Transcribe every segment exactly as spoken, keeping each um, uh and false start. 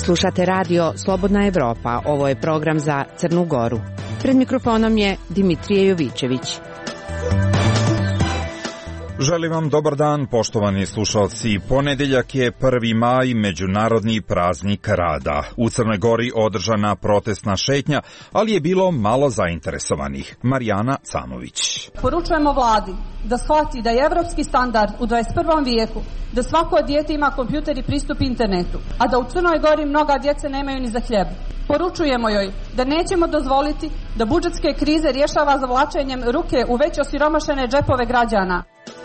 Slušate radio Slobodna Evropa, ovo je program za Crnu Goru. Pred mikrofonom je Dimitrije Jovićević. Želim vam dobar dan, poštovani slušalci. Ponedeljak je prvi maj, međunarodni praznik rada. U Crnoj Gori održana protestna šetnja, ali je bilo malo zainteresovanih. Marijana Camović. Poručujemo vladi da shvati da je evropski standard u dvadeset prvom vijeku da svako dijete ima kompjuter i pristup internetu, a da u Crnoj Gori mnoga djece nemaju ni za hljeb. Poručujemo joj da nećemo dozvoliti da budžetske krize rješava zavlačenjem ruke u već osiromašene džepove građana.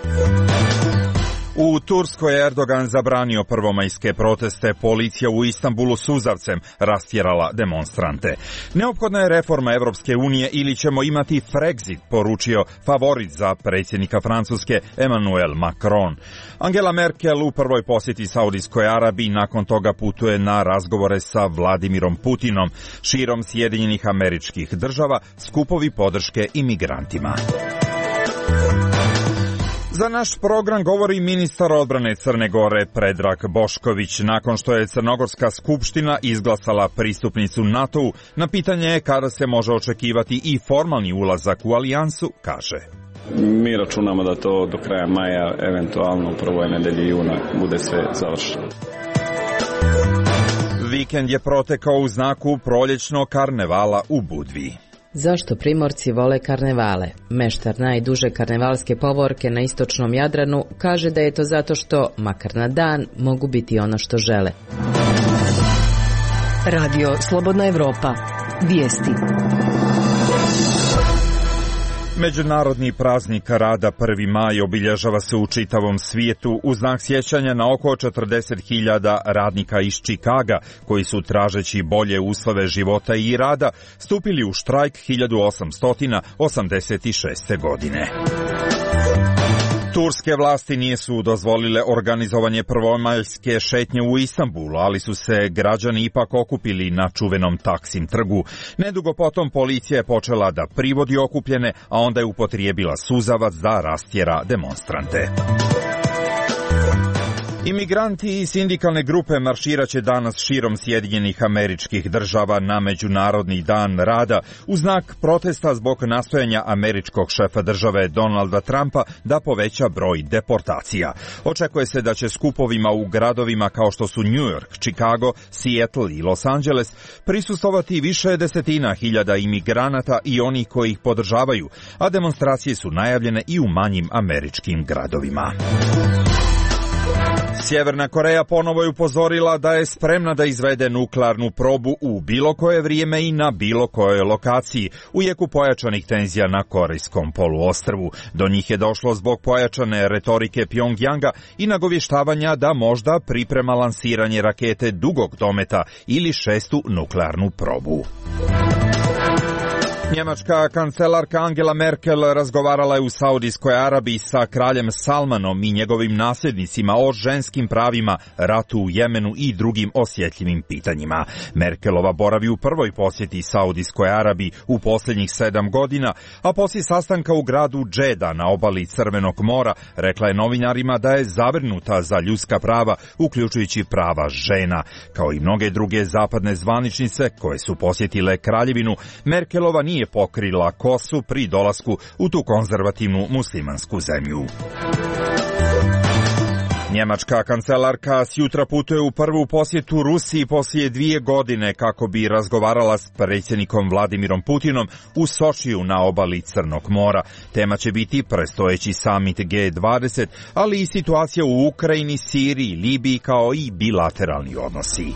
U Turskoj je Erdogan zabranio prvomajske proteste, policija u Istanbulu suzavcem rastjerala demonstrante. Neophodna je reforma Evropske unije ili ćemo imati Frexit, poručio favorit za predsjednika Francuske Emmanuel Macron. Angela Merkel u prvoj posjeti Saudijskoj Arabiji nakon toga putuje na razgovore sa Vladimirom Putinom. Širom Sjedinjenih Američkih Država skupovi podrške imigrantima. Za naš program govori ministar odbrane Crne Gore Predrag Bošković. Nakon što je Crnogorska skupština izglasala pristupnicu NATO-u, na pitanje je kada se može očekivati i formalni ulazak u alijansu, kaže. Mi računamo da to do kraja maja, eventualno u prvoj nedelji juna, bude sve završeno. Vikend je protekao u znaku proljećnog karnevala u Budvi. Zašto Primorci vole karnevale? Meštar najduže karnevalske povorke na istočnom Jadranu kaže da je to zato što, makar na dan, mogu biti ono što žele. Radio Slobodna Evropa. Vijesti. Međunarodni praznik rada prvi maj obilježava se u čitavom svijetu u znak sjećanja na oko četrdeset hiljada radnika iz Čikaga koji su tražeći bolje uslove života i rada stupili u štrajk hiljadu osamsto osamdeset šeste. godine. Turske vlasti nisu dozvolile organizovanje prvomajske šetnje u Istanbulu, ali su se građani ipak okupili na čuvenom Taksim trgu. Nedugo potom policija je počela da privodi okupljene, a onda je upotrijebila suzavac da rastjera demonstrante. Imigranti i sindikalne grupe marširaće danas širom Sjedinjenih Američkih Država na Međunarodni dan rada u znak protesta zbog nastojanja američkog šefa države Donalda Trumpa da poveća broj deportacija. Očekuje se da će skupovima u gradovima kao što su New York, Chicago, Seattle i Los Angeles prisustvovati više desetina hiljada imigranata i onih koji ih podržavaju, a demonstracije su najavljene i u manjim američkim gradovima. Sjeverna Koreja ponovo je upozorila da je spremna da izvede nuklearnu probu u bilo koje vrijeme i na bilo kojoj lokaciji u jeku pojačanih tenzija na Korejskom poluostrvu. Do njih je došlo zbog pojačane retorike Pjongjanga i nagovještavanja da možda priprema lansiranje rakete dugog dometa ili šestu nuklearnu probu. Njemačka kancelarka Angela Merkel razgovarala je u Saudijskoj Arabiji sa kraljem Salmanom i njegovim nasljednicima o ženskim pravima, ratu u Jemenu i drugim osjetljivim pitanjima. Merkelova boravi u prvoj posjeti Saudijskoj Arabiji u posljednjih sedam godina, a poslije sastanka u gradu Džeda na obali Crvenog mora rekla je novinarima da je zabrinuta za ljudska prava, uključujući prava žena. Kao i mnoge druge zapadne zvaničnice koje su posjetile kraljevinu, Merkelova nije pokrila kosu pri dolasku u tu konzervativnu muslimansku zemlju. Njemačka kancelarka sjutra putuje u prvu posjetu Rusiji poslije dvije godine kako bi razgovarala s predsjednikom Vladimirom Putinom u Sočiju na obali Crnog mora. Tema će biti predstojeći samit G dvadeset, ali i situacija u Ukrajini, Siriji, Libiji kao i bilateralni odnosi.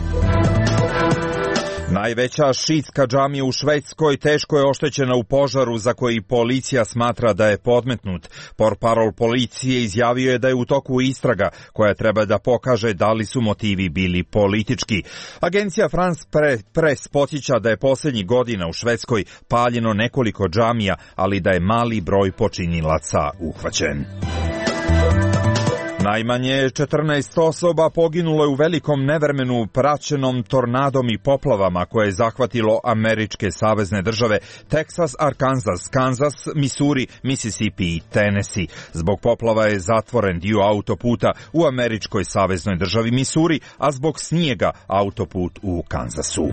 Najveća šiitska džamija u Švedskoj teško je oštećena u požaru za koji policija smatra da je podmetnut. Portparol policije izjavio je da je u toku istraga koja treba da pokaže da li su motivi bili politički. Agencija France Press podsjeća da je posljednjih godina u Švedskoj paljeno nekoliko džamija, ali da je mali broj počinilaca uhvaćen. Najmanje četrnaest osoba poginulo je u velikom nevremenu praćenom tornadom i poplavama koje je zahvatilo američke savezne države Teksas, Arkansas, Kansas, Missouri, Mississippi i Tennessee. Zbog poplava je zatvoren dio autoputa u američkoj saveznoj državi Missouri, a zbog snijega autoput u Kansasu.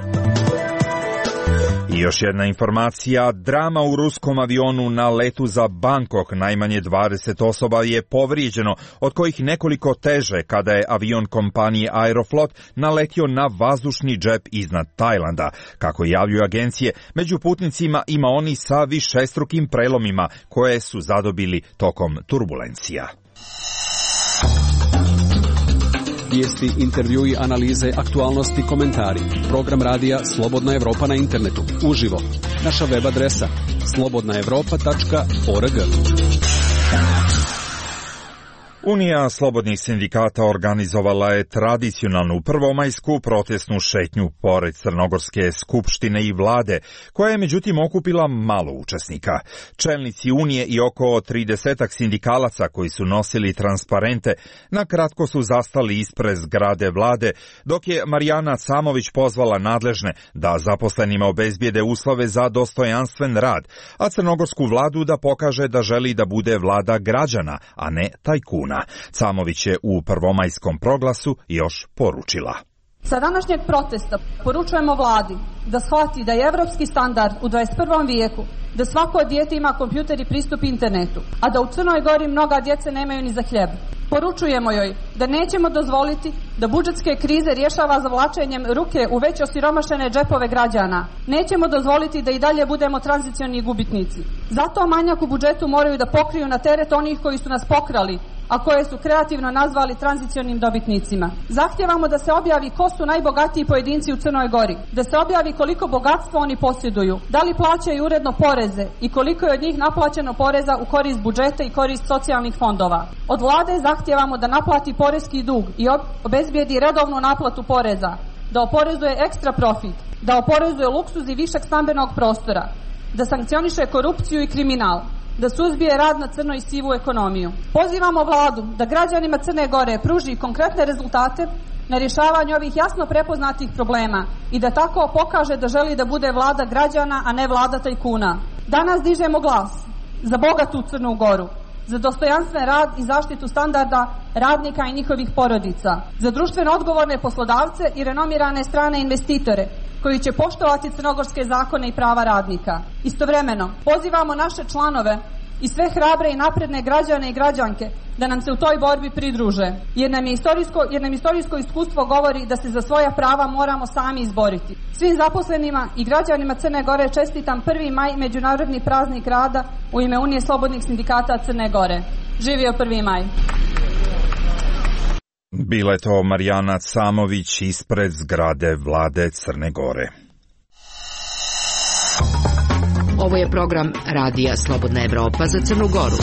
I još jedna informacija, drama u ruskom avionu na letu za Bangkok. Najmanje dvadeset osoba je povrijeđeno, od kojih nekoliko teže kada je avion kompanije Aeroflot naletio na vazdušni džep iznad Tajlanda. Kako javljuju agencije, među putnicima ima oni sa višestrukim prelomima koje su zadobili tokom turbulencija. Vijesti, intervjui, analize, aktualnosti, komentari. Program radija Slobodna Evropa na internetu. Uživo. Naša web adresa slobodna evropa tačka org. Unija slobodnih sindikata organizovala je tradicionalnu prvomajsku protestnu šetnju pored Crnogorske skupštine i vlade, koja je međutim okupila malo učesnika. Čelnici Unije i oko tridesetak sindikalaca koji su nosili transparente na kratko su zastali ispred zgrade vlade, dok je Marijana Samović pozvala nadležne da zaposlenima obezbijede uslove za dostojanstven rad, a crnogorsku vladu da pokaže da želi da bude vlada građana, a ne tajkuna. Samović je u prvomajskom proglasu još poručila. Sa današnjeg protesta poručujemo vladi da shvati da je evropski standard u dvadeset prvom vijeku da svako dijete ima kompjuter i pristup internetu, a da u Crnoj Gori mnoga djece nemaju ni za hljeb. Poručujemo joj da nećemo dozvoliti da budžetske krize rješava zavlačenjem ruke u već osiromašene džepove građana. Nećemo dozvoliti da i dalje budemo tranzicioni gubitnici. Zato manjak u budžetu moraju da pokriju na teret onih koji su nas pokrali, a koje su kreativno nazvali tranzicionim dobitnicima. Zahtijevamo da se objavi ko su najbogatiji pojedinci u Crnoj Gori, da se objavi koliko bogatstva oni posjeduju, da li plaćaju uredno poreze i koliko je od njih naplaćeno poreza u korist budžeta i korist socijalnih fondova. Od vlade zahtijevamo da naplati poreski dug i obezbijedi redovnu naplatu poreza, da oporezuje ekstra profit, da oporezuje luksuz i višak stambenog prostora, da sankcioniše korupciju i kriminal, da suzbije rad na crno i sivu ekonomiju. Pozivamo vladu da građanima Crne Gore pruži konkretne rezultate na rješavanju ovih jasno prepoznatih problema i da tako pokaže da želi da bude vlada građana, a ne vlada tajkuna. Danas dižemo glas za bogatu Crnu Goru, za dostojanstven rad i zaštitu standarda radnika i njihovih porodica, za društveno odgovorne poslodavce i renomirane strane investitore koji će poštovati crnogorske zakone i prava radnika. Istovremeno, pozivamo naše članove i sve hrabre i napredne građane i građanke da nam se u toj borbi pridruže, jer nam je istorijsko, jer nam istorijsko iskustvo govori da se za svoja prava moramo sami izboriti. Svim zaposlenima i građanima Crne Gore čestitam prvi maj, međunarodni praznik rada, u ime Unije slobodnih sindikata Crne Gore. Živio prvi maj! Bila je to Marijana Samović ispred zgrade vlade Crne Gore. Ovo je program Radija Slobodna Evropa za Crnu Goru.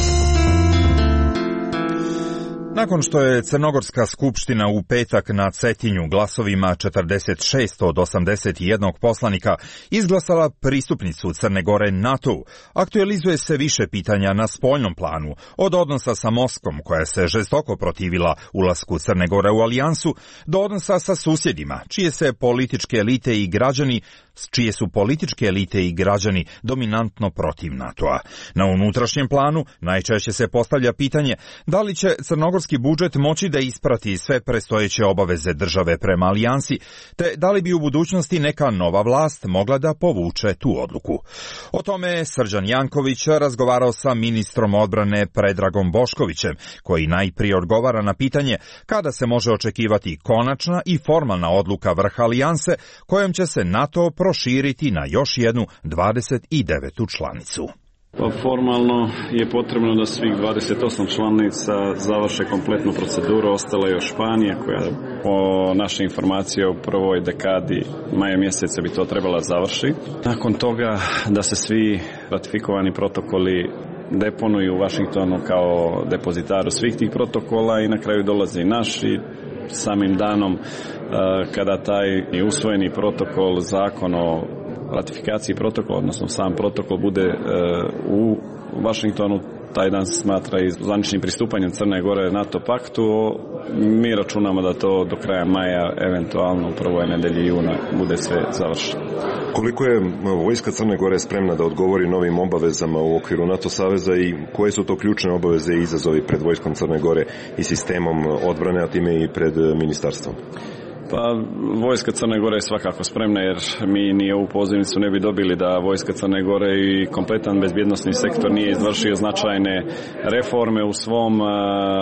Nakon što je Crnogorska skupština u petak na Cetinju glasovima četrdeset šest od osamdeset jedan poslanika izglasala pristupnicu Crne Gore NATO-u, aktualizuje se više pitanja na spoljnom planu, od odnosa sa Moskvom, koja se žestoko protivila ulasku Crne Gore u alijansu, do odnosa sa susjedima, čije se političke elite i građani čije su političke elite i građani dominantno protiv NATO-a. Na unutrašnjem planu najčešće se postavlja pitanje da li će crnogorski budžet moći da isprati sve predstojeće obaveze države prema alijansi, te da li bi u budućnosti neka nova vlast mogla da povuče tu odluku. O tome je Srđan Janković razgovarao sa ministrom odbrane Predragom Boškovićem, koji najprije odgovara na pitanje kada se može očekivati konačna i formalna odluka vrha alijanse kojom će se NATO proširiti na još jednu dvadeset devetu članicu. Pa formalno je potrebno da svih dvadeset osam članica završe kompletnu proceduru, ostala je još Španija koja po našoj informaciji u prvoj dekadi maja mjeseca bi to trebala završiti. Nakon toga da se svi ratifikovani protokoli deponuju u Vašingtonu kao depozitaru svih tih protokola i na kraju dolaze i naši. Samim danom kada taj usvojeni protokol, zakon o ratifikaciji protokola, odnosno sam protokol bude u Vašingtonu, taj dan se smatra i zvaničnim pristupanjem Crne Gore NATO paktu. Mi računamo da to do kraja maja, eventualno u prvoj nedelji juna, bude sve završeno. Koliko je vojska Crne Gore spremna da odgovori novim obavezama u okviru NATO saveza i koje su to ključne obaveze i izazovi pred vojskom Crne Gore i sistemom odbrane, a time i pred ministarstvom? Pa vojska Crne Gore je svakako spremna, jer mi ni ovu pozivnicu ne bi dobili da vojska Crne Gore i kompletan bezbjednosni sektor nije izvršio značajne reforme u svom uh,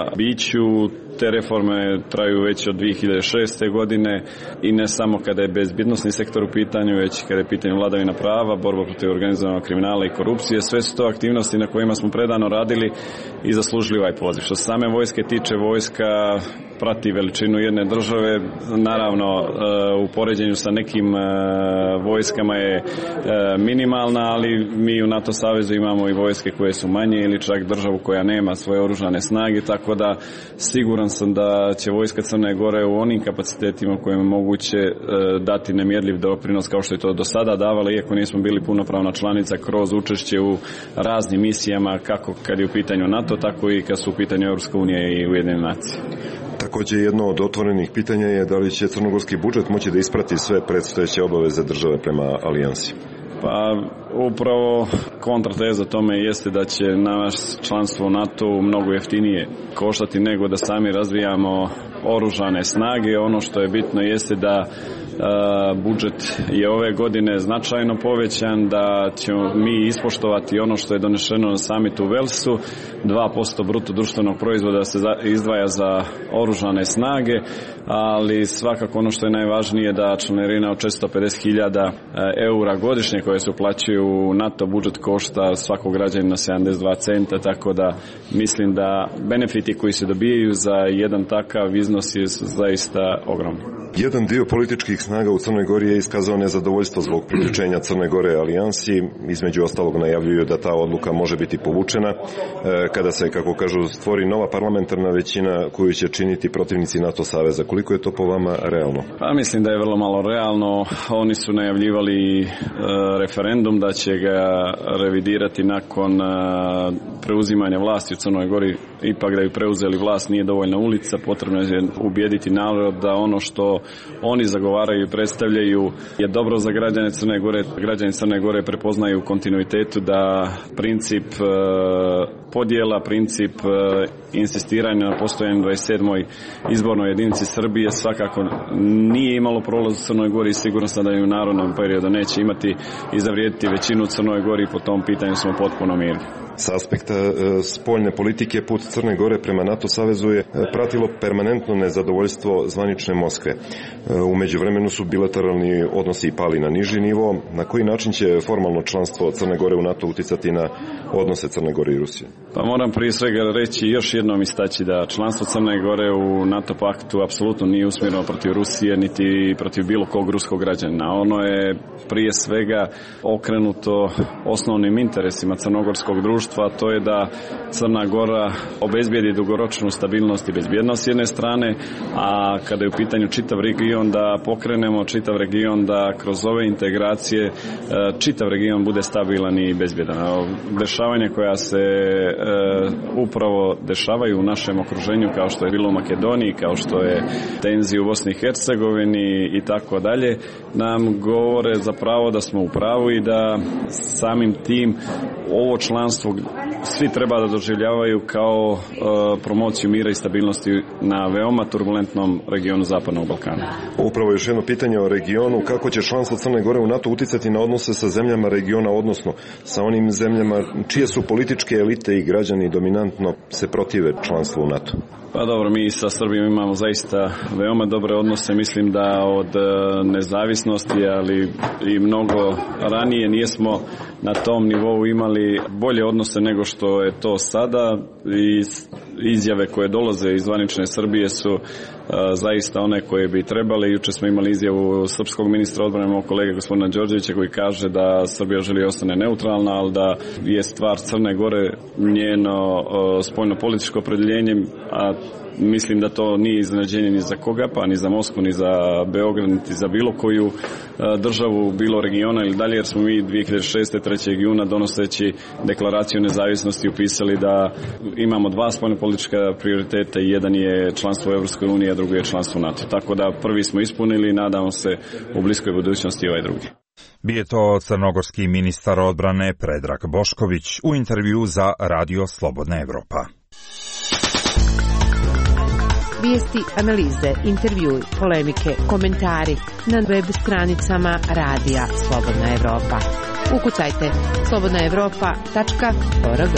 biću. Te reforme traju već od dvije hiljade šeste. godine i ne samo kada je bezbjednosni sektor u pitanju, već kada je pitanje vladavina prava, borba protiv organizovanog kriminala i korupcije. Sve su to aktivnosti na kojima smo predano radili i zaslužili ovaj poziv. Što se same vojske tiče, vojska prati veličinu jedne države. Naravno, u poređenju sa nekim vojskama je minimalna, ali mi u NATO savezu imamo i vojske koje su manje ili čak državu koja nema svoje oružane snage, tako da siguran sam da će vojska Crne Gore u onim kapacitetima kojima je moguće dati nemjerljiv doprinos kao što je to do sada davala, iako nismo bili punopravna članica, kroz učešće u raznim misijama, kako kad je u pitanju NATO, tako i kad su u pitanju Europska unija i Ujedinjene nacije. Također jedno od otvorenih pitanja je da li će crnogorski budžet moći da isprati sve predstojeće obaveze države prema alijansi. Pa upravo kontrateza tome jeste da će naš članstvo u NATO mnogo jeftinije koštati nego da sami razvijamo oružane snage. Ono što je bitno jeste da Uh, budžet je ove godine značajno povećan, da ćemo mi ispoštovati ono što je donešeno na samitu u Velsu, dva posto bruto društvenog proizvoda se za, izdvaja za oružane snage, ali svakako ono što je najvažnije da članarina od četiristo pedeset hiljada eura godišnje koje se uplaćuju u NATO budžet košta svakog građanina sedamdeset dva centa, tako da mislim da benefiti koji se dobijaju za jedan takav iznos je zaista ogromni. Jedan dio političkih snaga u Crnoj Gori je iskazao nezadovoljstvo zbog priključenja Crne Gore alijansi. Između ostalog najavljuju da ta odluka može biti povučena kada se, kako kažu, stvori nova parlamentarna većina koju će činiti protivnici NATO saveza. Koliko je to po vama realno? Pa mislim da je vrlo malo realno. Oni su najavljivali e, referendum da će ga revidirati nakon e, preuzimanja vlasti u Crnoj Gori. Ipak da bi preuzeli vlast nije dovoljna ulica, potrebno je ubijediti narod da ono što oni zagovaraju i predstavljaju je dobro za građane Crne Gore. Građani Crne Gore prepoznaju u kontinuitetu da princip e, podjela, princip e, insistiranja na postojanju dvadeset sedmoj izbornoj jedinici Srbije svakako nije imalo prolaz u Crnoj Gori i sigurno sam da i u narodnom periodu neće imati i zavrijediti većinu u Crnoj Gori i po tom pitanju smo potpuno mirni. Sa aspekta e, spoljne politike put Crne Gore prema NATO savezu je pratilo permanentno nezadovoljstvo zvanične Moskve. E, u međuvremenu su bilateralni odnosi pali na niži nivo. Na koji način će formalno članstvo Crne Gore u NATO uticati na odnose Crne Gore i Rusije? Pa moram prije svega reći još jednom istaći da članstvo Crne Gore u NATO paktu apsolutno nije usmjereno protiv Rusije niti protiv bilo kog ruskog građana. Ono je prije svega okrenuto osnovnim interesima crnogorskog društva, a to je da Crna Gora obezbijedi dugoročnu stabilnost i bezbjednost s jedne strane, a kada je u pitanju čitav region da pokrenemo čitav region, da kroz ove integracije čitav region bude stabilan i bezbjedan. Dešavanja koja se e, upravo dešavaju u našem okruženju, kao što je bilo u Makedoniji, kao što je tenzija u Bosni i Hercegovini i tako dalje, nam govore zapravo da smo u pravu i da samim tim ovo članstvo svi treba da doživljavaju kao e, promociju mira i stabilnosti na veoma turbulentnom regionu Zapadnog Balkana. Upravo još jedno pitanje o regionu. Kako će članstvo Crne Gore u NATO uticati na odnose sa zemljama regiona, odnosno sa onim zemljama čije su političke elite i građani dominantno se protive članstvu u NATO? Pa dobro, mi sa Srbijom imamo zaista veoma dobre odnose, mislim da od nezavisnosti, ali i mnogo ranije nismo na tom nivou imali bolje odnose nego što je to sada i izjave koje dolaze iz zvanične Srbije su zaista one koje bi trebali. Jučer smo imali izjavu srpskog ministra odbrane, mog kolege gospodina Đorđevića, koji kaže da Srbija želi ostane neutralna, ali da je stvar Crne Gore njeno spoljno-političko opredjeljenje, a mislim da to nije iznenađenje ni za koga, pa ni za Moskvu, ni za Beograd, niti za bilo koju državu, bilo regiona ili dalje, jer smo mi dvije hiljade šeste. trećeg juna donoseći deklaraciju nezavisnosti upisali da imamo dva spoljnopolitička prioriteta i jedan je članstvo u Evropskoj uniji, a drugi je članstvo u NATO. Tako da prvi smo ispunili i nadamo se u bliskoj budućnosti ovaj drugi. Bio to crnogorski ministar odbrane Predrag Bošković u intervju za Radio Slobodna Evropa. Vijesti, analize, intervjui, polemike, komentari na web stranicama Radija Slobodna Evropa. Ukucajte slobodna evropa tačka org.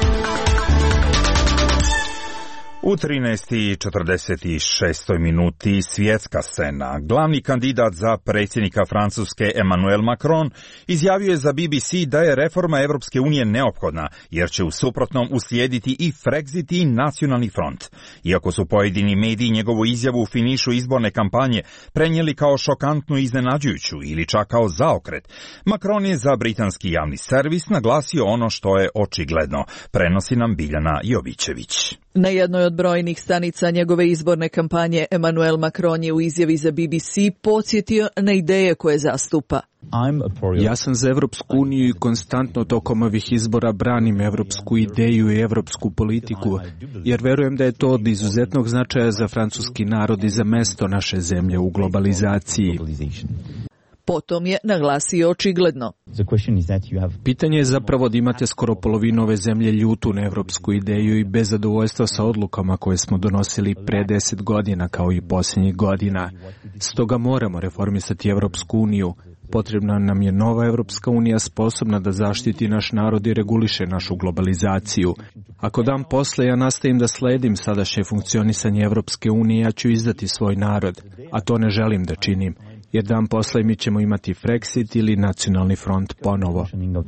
U trinaest i četrdeset šest minuti svjetska scena. Glavni kandidat za predsjednika Francuske Emmanuel Macron izjavio je za B B C da je reforma Evropske unije neophodna, jer će u suprotnom uslijediti i Frexit i Nacionalni front. Iako su pojedini mediji njegovu izjavu u finišu izborne kampanje prenijeli kao šokantnu i iznenađujuću ili čak kao zaokret, Macron je za britanski javni servis naglasio ono što je očigledno, prenosi nam Biljana Jovićević. Na jednoj od brojnih stanica njegove izborne kampanje Emmanuel Macron je u izjavi za B B C podsjetio na ideje koje zastupa. Ja sam za Evropsku uniju i konstantno tokom ovih izbora branim evropsku ideju i evropsku politiku, jer verujem da je to od izuzetnog značaja za francuski narod i za mesto naše zemlje u globalizaciji. Potom je naglasio očigledno. Pitanje je zapravo da imate skoro polovinu ove zemlje ljutu na evropsku ideju i bez zadovoljstva sa odlukama koje smo donosili pre deset godina kao i posljednjih godina. Stoga moramo reformisati Evropsku uniju. Potrebna nam je nova Evropska unija sposobna da zaštiti naš narod i reguliše našu globalizaciju. Ako dan posle ja nastavim da sledim sadašnje funkcionisanje Evropske unije, ja ću izdati svoj narod, a to ne želim da činim. Jer dan posle mi ćemo imati Frexit ili Nacionalni front ponovo.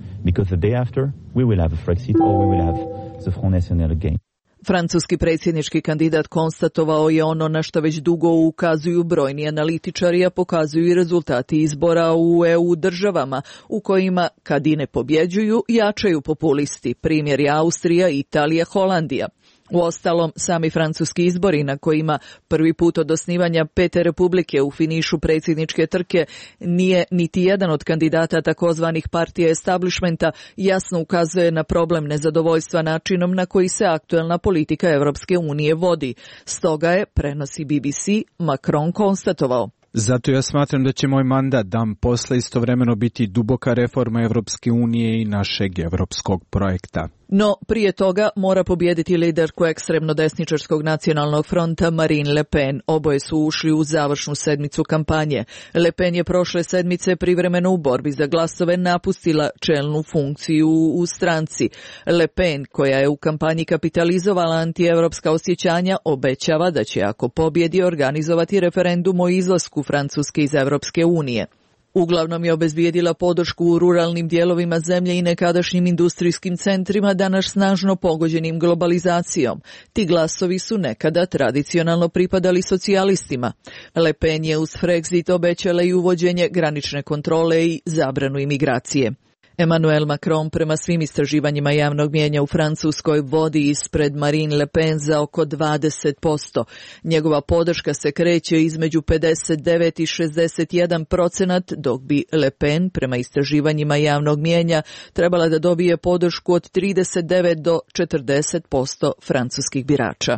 Francuski predsjednički kandidat konstatovao je ono na što već dugo ukazuju brojni analitičari, a pokazuju i rezultati izbora u E U državama, u kojima, kad i ne pobjeđuju, jačaju populisti, primjer je Austrija, Italija, Holandija. Uostalom, sami francuski izbori na kojima prvi put od osnivanja Pete republike u finišu predsjedničke trke nije niti jedan od kandidata takozvanih partija establishmenta, jasno ukazuje na problem nezadovoljstva načinom na koji se aktuelna politika Evropske unije vodi. Stoga je, prenosi B B C, Macron konstatovao. Zato ja smatram da će moj mandat dan posle istovremeno biti duboka reforma Evropske unije i našeg evropskog projekta. No, prije toga mora pobijediti liderku ekstremno desničarskog nacionalnog fronta Marine Le Pen. Oboje su ušli u završnu sedmicu kampanje. Le Pen je prošle sedmice privremeno u borbi za glasove napustila čelnu funkciju u stranci. Le Pen, koja je u kampanji kapitalizovala antievropska osjećanja, obećava da će, ako pobjedi, organizovati referendum o izlasku Francuske iz Evropske unije. Uglavnom je obezbijedila podršku u ruralnim dijelovima zemlje i nekadašnjim industrijskim centrima, danas snažno pogođenim globalizacijom. Ti glasovi su nekada tradicionalno pripadali socijalistima. Le Pen je uz Frexit obećala i uvođenje granične kontrole i zabranu imigracije. Emmanuel Macron prema svim istraživanjima javnog mijenja u Francuskoj vodi ispred Marine Le Pen za oko dvadeset posto. Njegova podrška se kreće između pedeset devet i šezdeset jedan procenat, dok bi Le Pen prema istraživanjima javnog mijenja trebala da dobije podršku od trideset devet do četrdeset posto francuskih birača.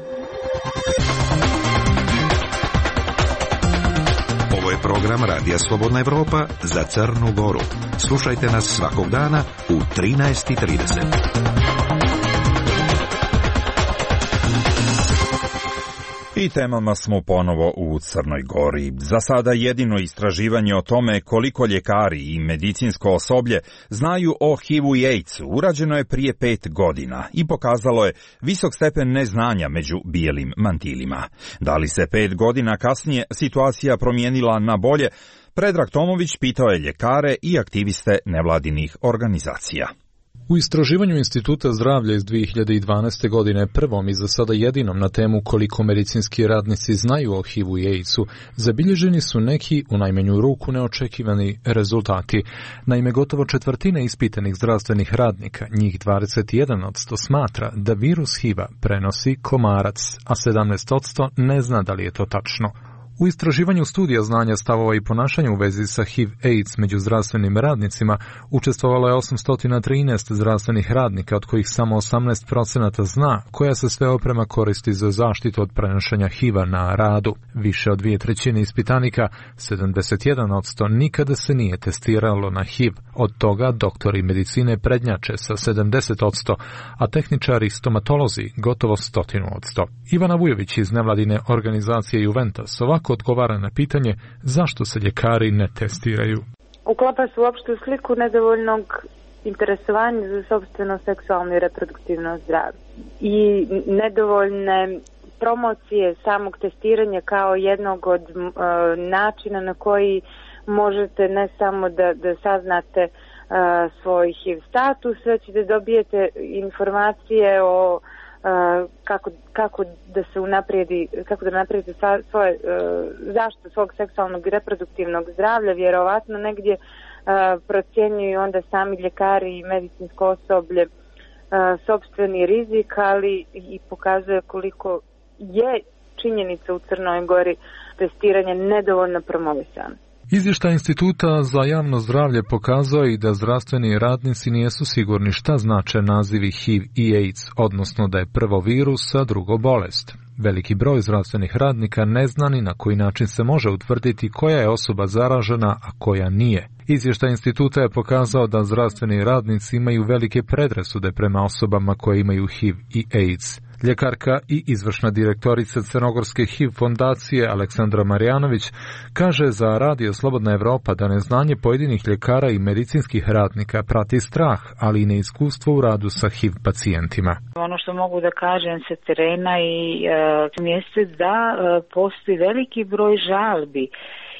Ovo je program Radija Slobodna Evropa za Crnu Goru. Slušajte nas svakog dana u trinaest i trideset. I temama smo ponovo u Crnoj Gori. Za sada jedino istraživanje o tome koliko ljekari i medicinsko osoblje znaju o H I V-u i AIDS-u urađeno je prije pet godina i pokazalo je visok stepen neznanja među bijelim mantilima. Da li se pet godina kasnije situacija promijenila na bolje? Predrag Tomović pitao je ljekare i aktiviste nevladinih organizacija. U istraživanju Instituta zdravlja iz dvije hiljade dvanaeste. godine, prvom i za sada jedinom na temu koliko medicinski radnici znaju o H I V-u i AIDS-u, zabilježeni su neki, u najmanju ruku, neočekivani rezultati. Naime, gotovo četvrtina ispitanih zdravstvenih radnika, njih dvadeset jedan posto smatra da virus H I V-a prenosi komarac, a sedamnaest posto ne zna da li je to tačno. U istraživanju studija znanja, stavova i ponašanja u vezi sa H I V AIDS među zdravstvenim radnicima učestvovalo je osamsto trinaest zdravstvenih radnika, od kojih samo osamnaest procenata zna koja se sve oprema koristi za zaštitu od prenošenja H I V-a na radu. Više od dvije trećine ispitanika, sedamdeset jedan posto, nikada se nije testiralo na H I V. Od toga doktori medicine prednjače sa sedamdeset posto, a tehničari i stomatolozi gotovo sto posto. Ivana Vujović iz nevladine organizacije Juventus ovako odgovara na pitanje zašto se ljekari ne testiraju. Uklapa se u opštu sliku nedovoljnog interesovanja za sopstveno seksualno i reproduktivno zdravlje i nedovoljne promocije samog testiranja kao jednog od uh, načina na koji možete ne samo da, da saznate uh, svoj H I V status, već da dobijete informacije o Uh, kako, kako da se unaprijedi, kako da naprijedi svoje uh, zaštitu svog seksualnog i reproduktivnog zdravlja, vjerovatno negdje uh, procjenjuju onda sami ljekari i medicinsko osoblje uh, sopstveni rizik, ali i pokazuje koliko je činjenica u Crnoj Gori testiranje nedovoljno promovisano. Izvještaj Instituta za javno zdravlje pokazao i da zdravstveni radnici nijesu sigurni šta znače nazivi H I V i AIDS, odnosno da je prvo virus, a drugo bolest. Veliki broj zdravstvenih radnika ne zna ni na koji način se može utvrditi koja je osoba zaražena, a koja nije. Izvještaj Instituta je pokazao da zdravstveni radnici imaju velike predrasude prema osobama koje imaju H I V i AIDS. Ljekarka i izvršna direktorica Crnogorske H I V fondacije Aleksandra Marjanović kaže za Radio Slobodna Evropa da neznanje pojedinih ljekara i medicinskih radnika prati strah, ali i neiskustvo u radu sa H I V pacijentima. Ono što mogu da kažem sa terena i e, mjeste da e, postoji veliki broj žalbi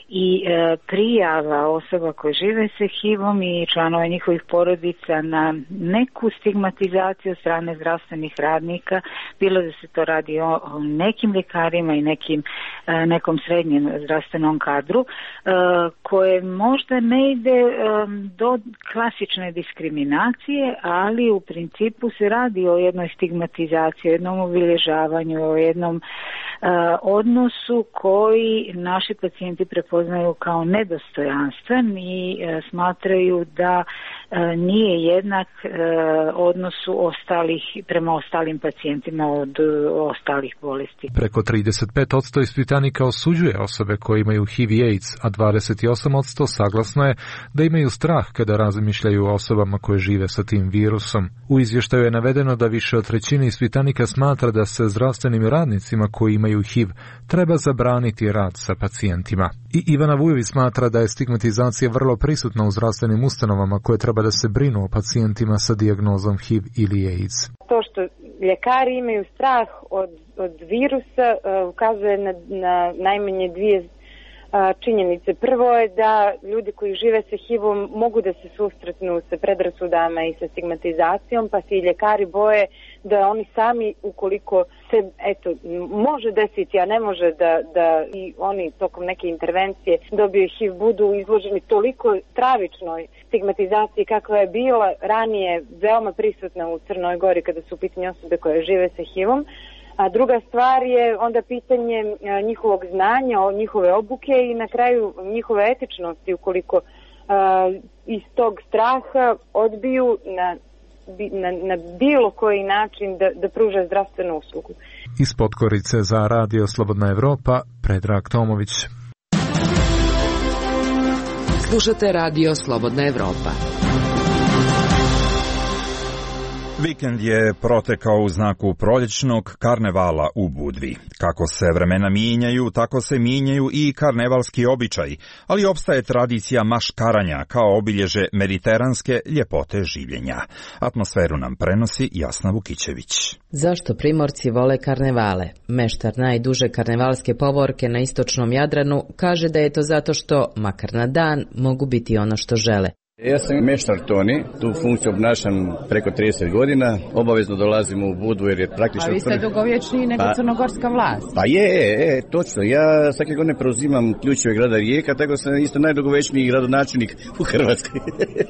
i e, prijava osoba koje žive sa H I V-om i članova njihovih porodica na neku stigmatizaciju od strane zdravstvenih radnika, bilo da se to radi o, o nekim ljekarima i nekim, e, nekom srednjem zdravstvenom kadru, e, koje možda ne ide e, do klasične diskriminacije, ali u principu se radi o jednoj stigmatizaciji, o jednom obilježavanju, o jednom e, odnosu koji naši pacijenti prepoznaju poznaju kao nedostojanstven i e, smatraju da e, nije jednak e, odnosu ostalih prema ostalim pacijentima od e, ostalih bolesti. Preko trideset pet posto ispitanika osuđuje osobe koje imaju H I V i AIDS, a dvadeset osam posto saglasno je da imaju strah kada razmišljaju o osobama koje žive sa tim virusom. U izvještaju je navedeno da više od trećine ispitanika smatra da se zdravstvenim radnicima koji imaju H I V treba zabraniti rad sa pacijentima. I Ivana Vujović smatra da je stigmatizacija vrlo prisutna u zdravstvenim ustanovama koje treba da se brinu o pacijentima sa dijagnozom H I V ili AIDS. To što ljekari imaju strah od, od virusa uh, ukazuje na, na najmanje dvije uh, činjenice. Prvo je da ljudi koji žive sa H I V-om mogu da se susretnu sa predrasudama i sa stigmatizacijom, pa se i ljekari boje da oni sami, ukoliko se, eto, može desiti, a ne može da, da i oni tokom neke intervencije dobiju H I V, budu izloženi toliko stravičnoj stigmatizaciji kakva je bila ranije veoma prisutna u Crnoj Gori kada su u pitanju osobe koje žive sa H I V-om. A druga stvar je onda pitanje njihovog znanja, njihove obuke i na kraju njihove etičnosti, ukoliko a, iz tog straha odbiju na Na, na bilo koji način da, da pruža zdravstvenu uslugu. Iz Podgorice za Radio Slobodna Evropa, Predrag Tomović. Slušate Radio Slobodna Evropa. Vikend je protekao u znaku proljećnog karnevala u Budvi. Kako se vremena mijenjaju, tako se mijenjaju i karnevalski običaji, ali opstaje tradicija maškaranja kao obilježe mediteranske ljepote življenja. Atmosferu nam prenosi Jasna Vukićević. Zašto Primorci vole karnevale? Meštar najduže karnevalske povorke na istočnom Jadranu kaže da je to zato što, makar na dan, mogu biti ono što žele. Ja sam meštar Toni, tu funkciju obnašam preko trideset godina, obavezno dolazim u Budvu jer je praktično... A vi ste dugovječni neka pa, crnogorska vlast. Pa je, je, točno. Ja svake godine preuzimam ključeve grada Rijeka, tako sam isto najdugovečniji gradonačelnik u Hrvatskoj.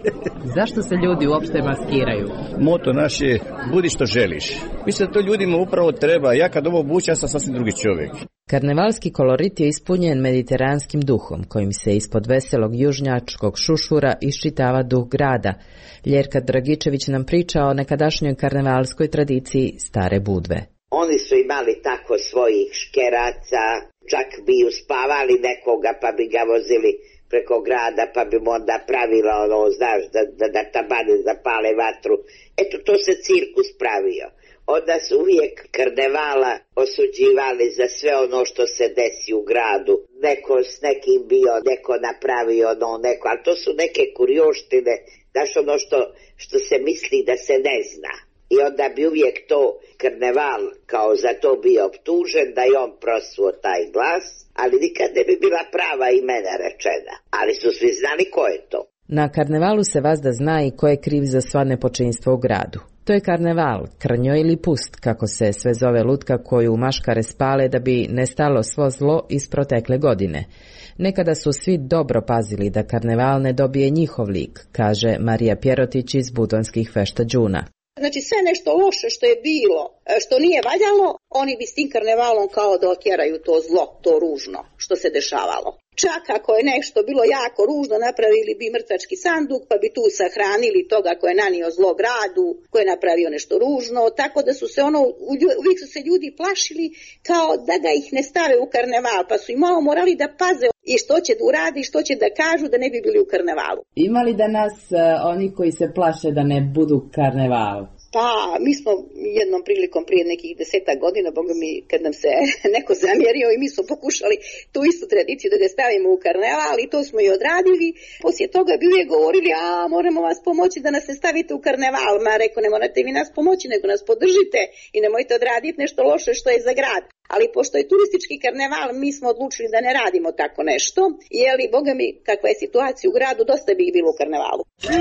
Zašto se ljudi uopšte maskiraju? Moto naš je, budi što želiš. Mislim da to ljudima upravo treba. Ja kad ovo obučem, ja sam sasvim drugi čovjek. Karnevalski kolorit je ispunjen mediteranskim duhom, kojim se ispod veselog južnjačkog šušura iščitava duh grada. Ljerka Dragičević nam priča o nekadašnjoj karnevalskoj tradiciji Stare Budve. Oni su imali tako svojih škeraca, čak bi uspavali nekoga pa bi ga vozili preko grada pa bi mu onda pravila ono, znaš, da, da, da tabane zapale vatru. Eto, to se cirkus pravio. Onda su uvijek karnevala osuđivali za sve ono što se desi u gradu. Neko s nekim bio, neko napravio ono, neko, ali to su neke kurioštine, znaš ono što, što se misli da se ne zna. I onda bi uvijek to karneval kao za to bio optužen da je on prosuo taj glas, ali nikad ne bi bila prava imena rečena. Ali su svi znali ko je to. Na karnevalu se vazda zna i ko je kriv za sva nepočinstva u gradu. To je karneval, krnjo ili pust, kako se sve zove lutka koju maškare spale da bi nestalo svo zlo iz protekle godine. Nekada su svi dobro pazili da karneval ne dobije njihov lik, kaže Marija Pjerotić iz Budvanskih fešta Đuna. Znači sve nešto loše što je bilo, što nije valjalo, oni bi s tim karnevalom kao da otjeraju to zlo, to ružno što se dešavalo. Čak ako je nešto bilo jako ružno, napravili bi mrtvački sanduk pa bi tu sahranili toga ko je nanio zlo gradu, ko je napravio nešto ružno, tako da su se ono, uvijek su se ljudi plašili kao da ga ih ne stave u karneval, pa su i malo morali da paze i što će da uradi, što će da kažu da ne bi bili u karnevalu. Ima li danas uh, oni koji se plaše da ne budu karneval? Pa, mi smo jednom prilikom prije nekih desetak godina, boga mi, kad nam se neko zamjerio i mi smo pokušali tu istu tradiciju da ga stavimo u karneval i to smo i odradili. Poslije toga bi uvijek govorili, a moramo vas pomoći da nas ne stavite u karneval. Ma rekao, ne morate vi nas pomoći, nego nas podržite i nemojte odraditi nešto loše što je za grad. Ali pošto je turistički karneval, mi smo odlučili da ne radimo tako nešto, jer i boga mi, kakva je situacija u gradu, dosta bi ih bilo u karnevalu.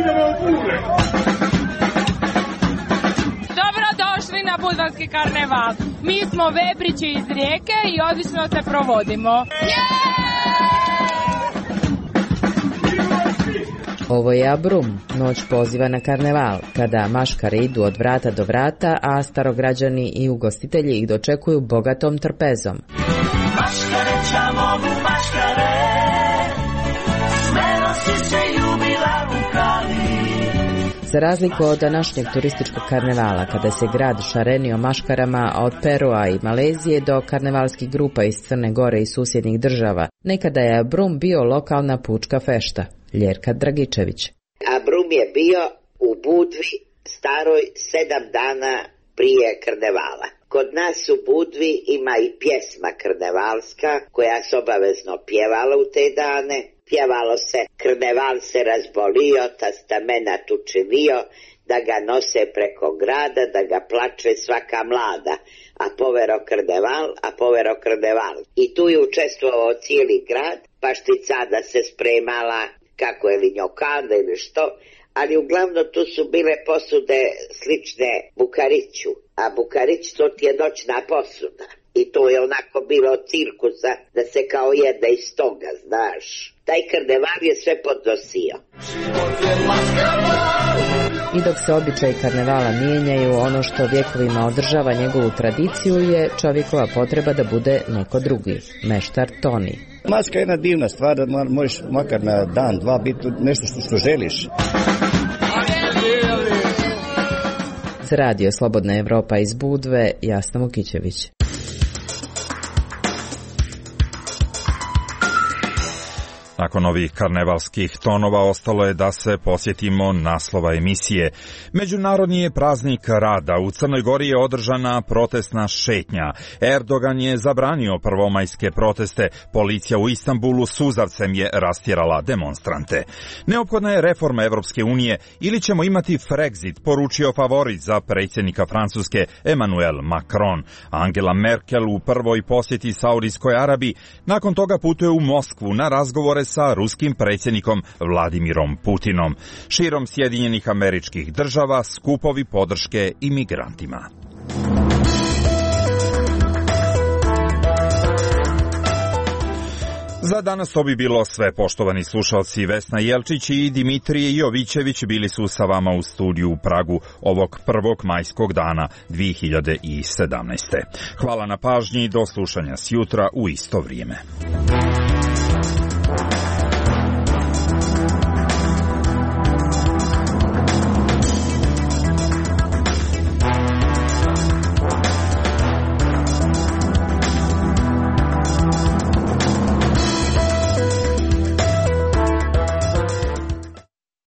Dobrodošli na Budvanski karneval. Mi smo Vebrići iz Rijeke i odlično se provodimo. Ovo je Abrum, noć poziva na karneval, kada maškare idu od vrata do vrata, a starograđani i ugostitelji ih dočekuju bogatom trpezom. Maškare čamovu maškare, smelo si se ljubila u kali. Za razliku od današnjeg turističkog karnevala, kada se grad šarenio maškarama od Perua i Malezije do karnevalskih grupa iz Crne Gore i susjednih država, nekada je Abrum bio lokalna pučka fešta. Ljerka Dragičević. Abrum je bio u Budvi staroj sedam dana prije karnevala. Kod nas u Budvi ima i pjesma karnevalska koja se obavezno pjevala u te dane. Pjevalo se karneval se razbolio, tastamena učinio, da ga nose preko grada, da ga plače svaka mlada. A povero karneval, a povero karneval. I tu je učestvovao cijeli grad, pašticada se spremala, kako je li njokanda ili što, ali uglavnom tu su bile posude slične Bukariću, a Bukarić to ti je noćna posuda. I to je onako bilo od cirkusa da se kao jede iz toga, znaš. Taj karneval je sve podnosio. I dok se običaji karnevala mijenjaju, ono što vjekovima održava njegovu tradiciju je čovjekova potreba da bude neko drugi, meštar Toni. Maska je jedna divna stvar, da možeš makar na dan, dva biti nešto što, što želiš. Za radio Slobodna Evropa iz Budve, Jasna Mukićević. Nakon ovih karnevalskih tonova ostalo je da se posjetimo naslova emisije. Međunarodni je praznik rada. U Crnoj Gori je održana protestna šetnja. Erdogan je zabranio prvomajske proteste. Policija u Istanbulu suzavcem je rastjerala demonstrante. Neophodna je reforma Evropske unije ili ćemo imati Frexit, poručio favorit za predsjednika Francuske Emmanuel Macron. Angela Merkel u prvoj posjeti Saudijskoj Arabiji nakon toga putuje u Moskvu na razgovore sa ruskim predsjednikom Vladimirom Putinom. Širom Sjedinjenih Američkih Država skupovi podrške imigrantima. Za danas to bi bilo sve, poštovani slušalci. Vesna Jelčić i Dimitrije Jovićević bili su sa vama u studiju u Pragu ovog prvog majskog dana dvije hiljade sedamnaeste. Hvala na pažnji i do slušanja sjutra u isto vrijeme.